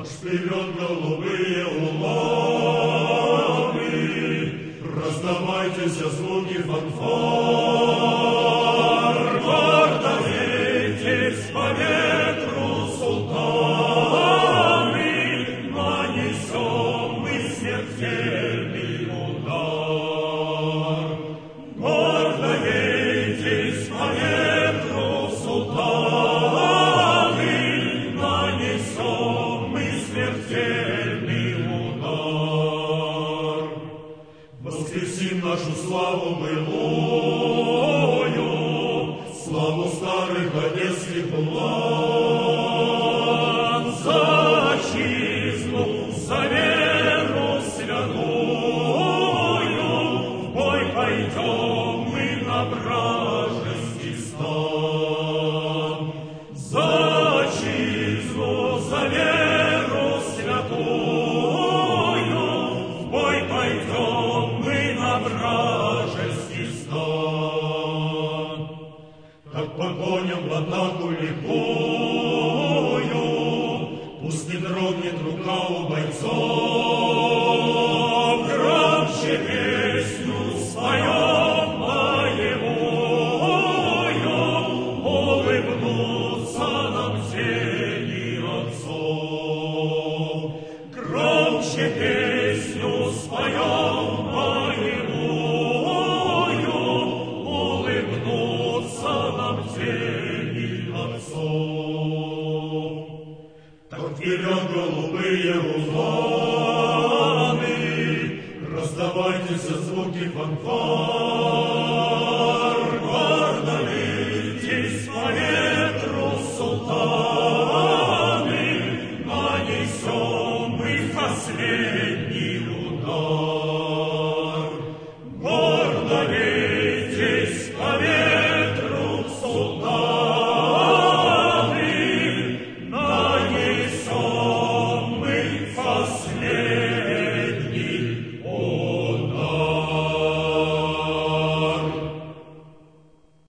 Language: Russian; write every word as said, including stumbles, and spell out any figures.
Марш вперед, голубые уланы, раздавайтесь звуки фанфар, гордо ветесь по ветру, султаны, нанесем мы смертельный удар. Гордо ветесь по ветру, султаны, нанесем мы смертельный удар. Воскресим нашу славу былую, славу старых одесских улан, за отчизну, за веру святую, в бой пойдем мы на вражеский стан. За отчизну, за веру святую, в бой пойдем мы на вражеский стан. Как по коням в атаку лихую, пусть не дрогнет рука у бойцов, громче песню споем боевую, улыбнутся нам тени отцов. Громче песню споем боевую, улыбнутся нам тени отцов. Так вперед, голубые уланы, раздавайтесь звуки фанфар.